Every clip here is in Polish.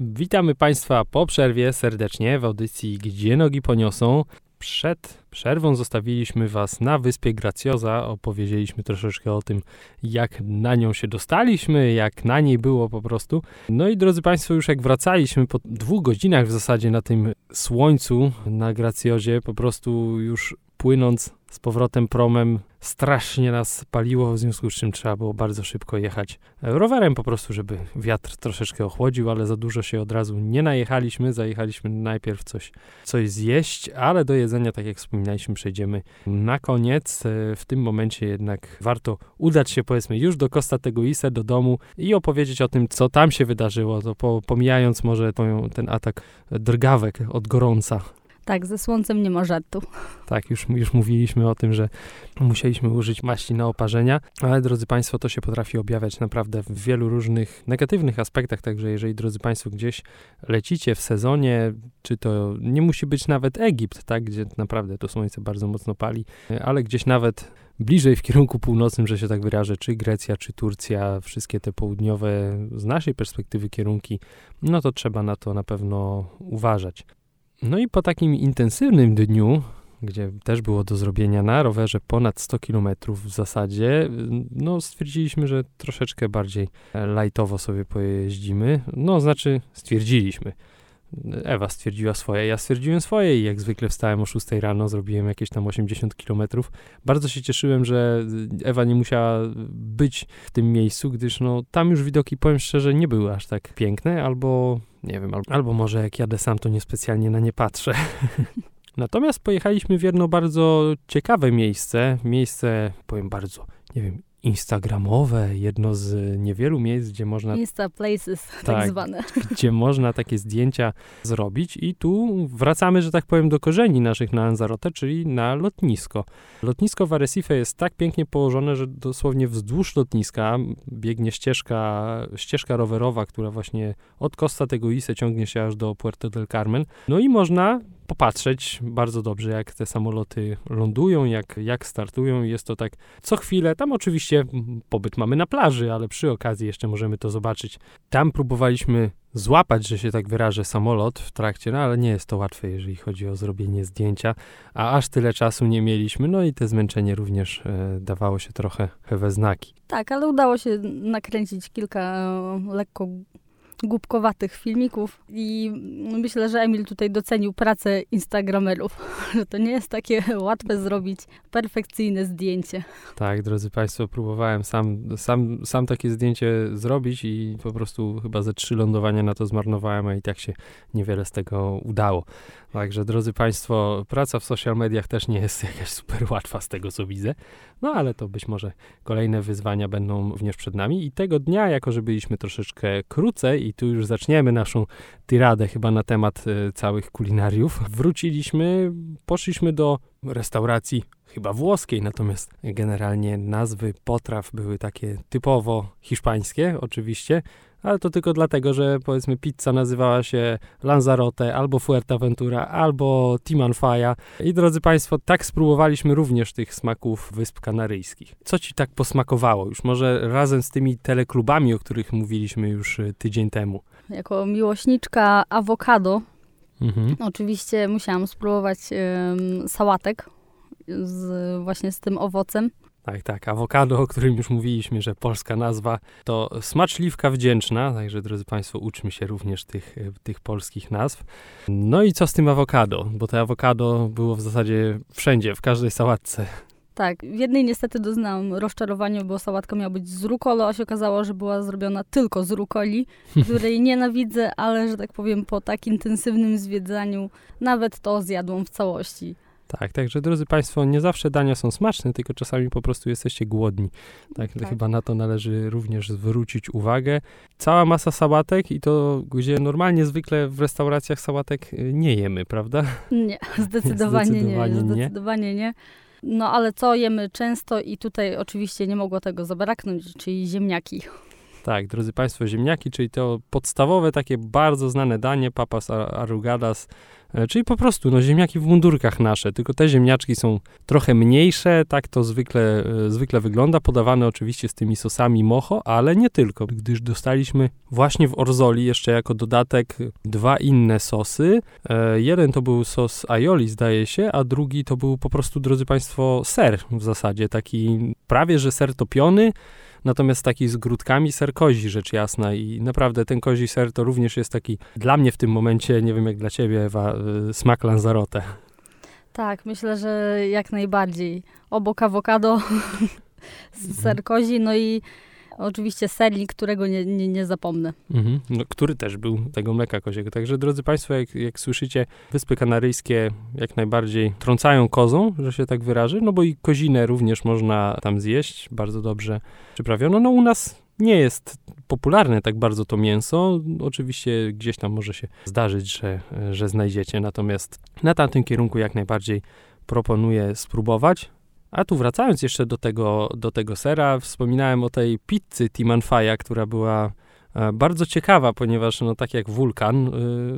Witamy Państwa po przerwie serdecznie w audycji Gdzie nogi poniosą. Przed przerwą zostawiliśmy Was na wyspie Graciosa, opowiedzieliśmy troszeczkę o tym, jak na nią się dostaliśmy, jak na niej było po prostu. No i drodzy Państwo, już jak wracaliśmy po 2 godzinach w zasadzie na tym słońcu na Graciosie, po prostu już płynąc z powrotem promem, strasznie nas paliło, w związku z czym trzeba było bardzo szybko jechać rowerem po prostu, żeby wiatr troszeczkę ochłodził, ale za dużo się od razu nie najechaliśmy, zajechaliśmy najpierw coś zjeść, ale do jedzenia, tak jak wspominaliśmy, przejdziemy na koniec. W tym momencie jednak warto udać się, powiedzmy, już do Costa Teguise, do domu i opowiedzieć o tym, co tam się wydarzyło, to pomijając może ten atak drgawek od gorąca. Tak, ze słońcem nie ma żartu. Tak, już mówiliśmy o tym, że musieliśmy użyć maści na oparzenia, ale drodzy Państwo, to się potrafi objawiać naprawdę w wielu różnych negatywnych aspektach, także jeżeli, drodzy Państwo, gdzieś lecicie w sezonie, czy to nie musi być nawet Egipt, tak, gdzie naprawdę to słońce bardzo mocno pali, ale gdzieś nawet bliżej w kierunku północnym, że się tak wyrażę, czy Grecja, czy Turcja, wszystkie te południowe, z naszej perspektywy kierunki, no to trzeba na to na pewno uważać. No i po takim intensywnym dniu, gdzie też było do zrobienia na rowerze ponad 100 km w zasadzie, no stwierdziliśmy, że troszeczkę bardziej lightowo sobie pojeździmy. No znaczy stwierdziliśmy. Ewa stwierdziła swoje, ja stwierdziłem swoje i jak zwykle wstałem o 6 rano, zrobiłem jakieś tam 80 km. Bardzo się cieszyłem, że Ewa nie musiała być w tym miejscu, gdyż no tam już widoki, powiem szczerze, nie były aż tak piękne, albo nie wiem, albo może jak jadę sam, to niespecjalnie na nie patrzę. Natomiast pojechaliśmy w jedno bardzo ciekawe miejsce, powiem bardzo, nie wiem, instagramowe, jedno z niewielu miejsc, gdzie można... Insta places, tak zwane. Gdzie można takie zdjęcia zrobić i tu wracamy, że tak powiem, do korzeni naszych na Lanzarote, czyli na lotnisko. Lotnisko w Arrecife jest tak pięknie położone, że dosłownie wzdłuż lotniska biegnie ścieżka rowerowa, która właśnie od Costa Teguise ciągnie się aż do Puerto del Carmen. No i można popatrzeć bardzo dobrze, jak te samoloty lądują, jak startują. Jest to tak co chwilę. Tam oczywiście pobyt mamy na plaży, ale przy okazji jeszcze możemy to zobaczyć. Tam próbowaliśmy złapać, że się tak wyrażę, samolot w trakcie, no ale nie jest to łatwe, jeżeli chodzi o zrobienie zdjęcia, a aż tyle czasu nie mieliśmy, no i te zmęczenie również dawało się trochę we znaki. Tak, ale udało się nakręcić kilka lekko głupkowatych filmików i myślę, że Emil tutaj docenił pracę instagramerów, że to nie jest takie łatwe zrobić perfekcyjne zdjęcie. Tak, drodzy Państwo, próbowałem sam takie zdjęcie zrobić i po prostu chyba ze 3 lądowania na to zmarnowałem, a i tak się niewiele z tego udało. Także, drodzy Państwo, praca w social mediach też nie jest jakaś super łatwa z tego, co widzę, no ale to być może kolejne wyzwania będą również przed nami i tego dnia, jako że byliśmy troszeczkę krócej i tu już zaczniemy naszą tiradę chyba na temat całych kulinariów, poszliśmy do restauracji chyba włoskiej, natomiast generalnie nazwy potraw były takie typowo hiszpańskie oczywiście, ale to tylko dlatego, że powiedzmy pizza nazywała się Lanzarote, albo Fuerteventura, albo Timanfaya. I drodzy Państwo, tak spróbowaliśmy również tych smaków Wysp Kanaryjskich. Co Ci tak posmakowało? Już może razem z tymi teleklubami, o których mówiliśmy już tydzień temu. Jako miłośniczka awokado, oczywiście musiałam spróbować sałatek właśnie z tym owocem. Tak, awokado, o którym już mówiliśmy, że polska nazwa, to smaczliwka wdzięczna, także drodzy Państwo, uczmy się również tych polskich nazw. No i co z tym awokado? Bo to awokado było w zasadzie wszędzie, w każdej sałatce. Tak, w jednej niestety doznałam rozczarowania, bo sałatka miała być z rukolu, a się okazało, że była zrobiona tylko z rukoli, której nienawidzę, ale, że tak powiem, po tak intensywnym zwiedzaniu nawet to zjadłam w całości. Tak, także drodzy Państwo, nie zawsze dania są smaczne, tylko czasami po prostu jesteście głodni. Tak. Chyba na to należy również zwrócić uwagę. Cała masa sałatek i to, gdzie normalnie zwykle w restauracjach sałatek nie jemy, prawda? Nie, zdecydowanie nie. No ale co jemy często i tutaj oczywiście nie mogło tego zabraknąć, czyli ziemniaki. Tak, drodzy Państwo, ziemniaki, czyli to podstawowe, takie bardzo znane danie, papas arrugadas, czyli po prostu ziemniaki w mundurkach nasze, tylko te ziemniaczki są trochę mniejsze, tak to zwykle wygląda, podawane oczywiście z tymi sosami mocho, ale nie tylko, gdyż dostaliśmy właśnie w Orzoli jeszcze jako dodatek 2 inne sosy. Jeden to był sos aioli, zdaje się, a drugi to był po prostu, drodzy Państwo, ser w zasadzie, taki prawie że ser topiony, natomiast taki z grudkami, ser kozi, rzecz jasna, i naprawdę ten kozi ser to również jest taki, dla mnie w tym momencie, nie wiem jak dla ciebie, Ewa, smak Lanzarote. Tak, myślę, że jak najbardziej. Obok awokado, ser kozi, no i oczywiście sernik, którego nie zapomnę. Który też był tego mleka koziego. Także, drodzy Państwo, jak słyszycie, Wyspy Kanaryjskie jak najbardziej trącają kozą, że się tak wyrażę, no bo i kozinę również można tam zjeść, bardzo dobrze przyprawiono. No u nas nie jest popularne tak bardzo to mięso. Oczywiście gdzieś tam może się zdarzyć, że znajdziecie, natomiast na tamtym kierunku jak najbardziej proponuję spróbować. A tu wracając jeszcze do tego sera, wspominałem o tej pizzy Timanfaya, która była bardzo ciekawa, ponieważ tak jak wulkan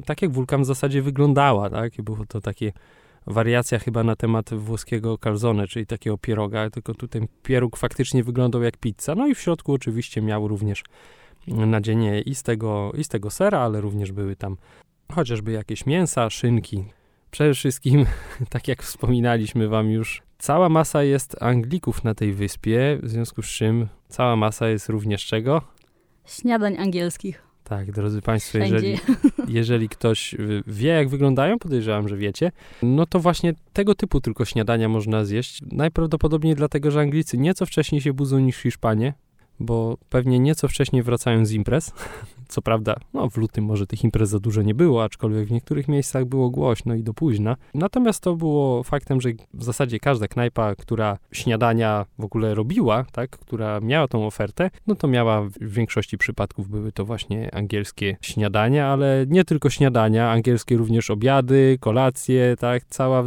w zasadzie wyglądała, tak? I było to takie wariacja chyba na temat włoskiego calzone, czyli takiego pieroga, tylko tu ten pieróg faktycznie wyglądał jak pizza. No i w środku oczywiście miał również nadzienie i z tego sera, ale również były tam chociażby jakieś mięsa, szynki. Przede wszystkim, tak jak wspominaliśmy wam już, cała masa jest Anglików na tej wyspie, w związku z czym cała masa jest również czego? Śniadań angielskich. Tak, drodzy Państwo, Wszędzie. jeżeli ktoś wie, jak wyglądają, podejrzewam, że wiecie, no to właśnie tego typu tylko śniadania można zjeść. Najprawdopodobniej dlatego, że Anglicy nieco wcześniej się budzą niż Hiszpanie, bo pewnie nieco wcześniej wracają z imprez. Co prawda, w lutym może tych imprez za dużo nie było, aczkolwiek w niektórych miejscach było głośno i do późna. Natomiast to było faktem, że w zasadzie każda knajpa, która śniadania w ogóle robiła, tak, która miała tą ofertę, no to miała w większości przypadków były to właśnie angielskie śniadania, ale nie tylko śniadania, angielskie również obiady, kolacje, tak,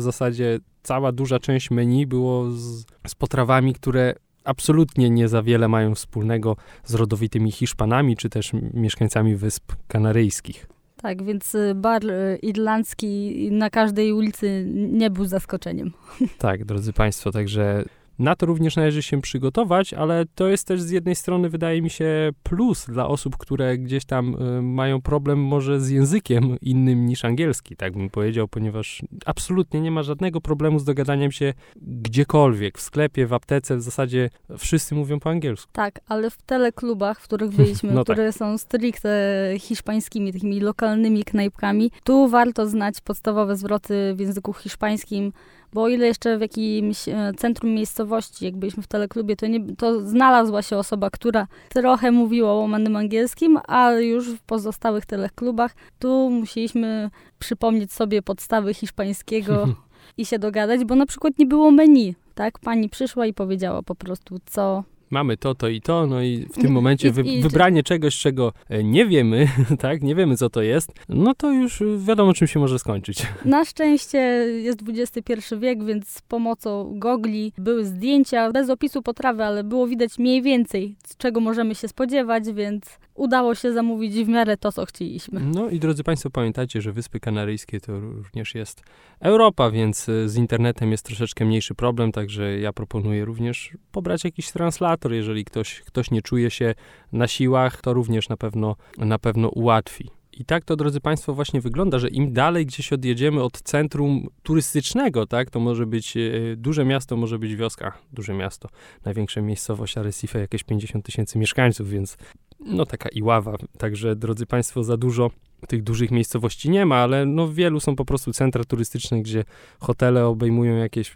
cała duża część menu było z potrawami, które absolutnie nie za wiele mają wspólnego z rodowitymi Hiszpanami, czy też mieszkańcami Wysp Kanaryjskich. Tak, więc bar irlandzki na każdej ulicy nie był zaskoczeniem. Tak, drodzy Państwo, także na to również należy się przygotować, ale to jest też z jednej strony, wydaje mi się, plus dla osób, które gdzieś tam mają problem może z językiem innym niż angielski, tak bym powiedział, ponieważ absolutnie nie ma żadnego problemu z dogadaniem się gdziekolwiek, w sklepie, w aptece, w zasadzie wszyscy mówią po angielsku. Tak, ale w teleklubach, w których byliśmy, które są stricte hiszpańskimi, takimi lokalnymi knajpkami, tu warto znać podstawowe zwroty w języku hiszpańskim, bo o ile jeszcze w jakimś centrum miejscowości, jak byliśmy w teleklubie, to znalazła się osoba, która trochę mówiła łamanym angielskim, ale już w pozostałych teleklubach tu musieliśmy przypomnieć sobie podstawy hiszpańskiego i się dogadać, bo na przykład nie było menu, tak? Pani przyszła i powiedziała po prostu, co... Mamy to i to, no i w tym momencie wybranie czegoś, czego nie wiemy, tak, nie wiemy co to jest, no to już wiadomo czym się może skończyć. Na szczęście jest XXI wiek, więc z pomocą gogli były zdjęcia bez opisu potrawy, ale było widać mniej więcej, czego możemy się spodziewać, więc udało się zamówić w miarę to, co chcieliśmy. No i drodzy Państwo, pamiętajcie, że Wyspy Kanaryjskie to również jest Europa, więc z internetem jest troszeczkę mniejszy problem, także ja proponuję również pobrać jakiś translator. Jeżeli ktoś nie czuje się na siłach, to również na pewno ułatwi. I tak to, drodzy Państwo, właśnie wygląda, że im dalej gdzieś odjedziemy od centrum turystycznego, tak, to może być duże miasto, może być wioska, duże miasto, największa miejscowość Arrecife, jakieś 50 000 mieszkańców, więc taka Iława. Także, drodzy Państwo, za dużo tych dużych miejscowości nie ma, ale wielu są po prostu centra turystyczne, gdzie hotele obejmują jakieś,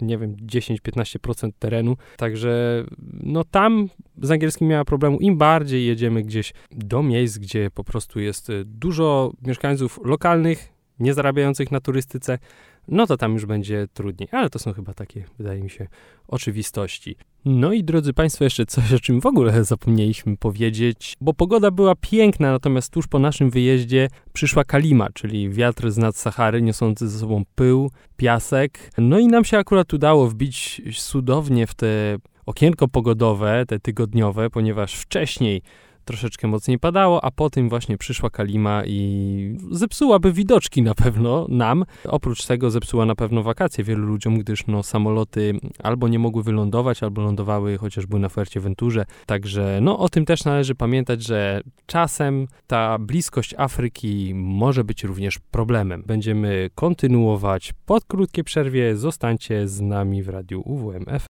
10-15% terenu. Także tam z angielskim nie ma problemu. Im bardziej jedziemy gdzieś do miejsc, gdzie po prostu jest dużo mieszkańców lokalnych, nie zarabiających na turystyce, to tam już będzie trudniej. Ale to są chyba takie, wydaje mi się, oczywistości. No i drodzy Państwo, jeszcze coś, o czym w ogóle zapomnieliśmy powiedzieć, bo pogoda była piękna, natomiast tuż po naszym wyjeździe przyszła kalima, czyli wiatr z nad Sahary, niosący ze sobą pył, piasek. No i nam się akurat udało wbić cudownie w te okienko pogodowe, te tygodniowe, ponieważ wcześniej troszeczkę mocniej padało, a potem właśnie przyszła Kalima i zepsułaby widoczki na pewno nam. Oprócz tego zepsuła na pewno wakacje wielu ludziom, gdyż samoloty albo nie mogły wylądować, albo lądowały chociażby na Fuerteventurze. Także o tym też należy pamiętać, że czasem ta bliskość Afryki może być również problemem. Będziemy kontynuować po krótkiej przerwie. Zostańcie z nami w Radiu UWM FM.